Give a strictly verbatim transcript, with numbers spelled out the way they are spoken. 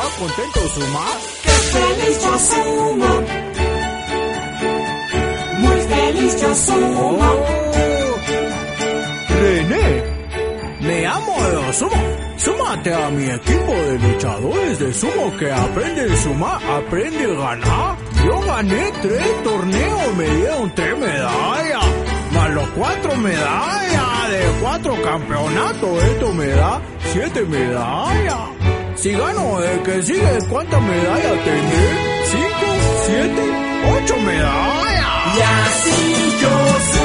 contento Suma. ¡Qué feliz yo sumo! Muy feliz yo sumo. Oh. René, me amo de sumo. Súmate a mi equipo de luchadores de sumo que aprenden sumar, aprende a ganar. Yo gané tres torneos, me dieron tres medallas. Más los cuatro medallas de cuatro campeonatos, esto me da siete medallas. Si gano el que sigue, ¿cuántas medallas tendré? Cinco, siete, ocho medallas. Y así yo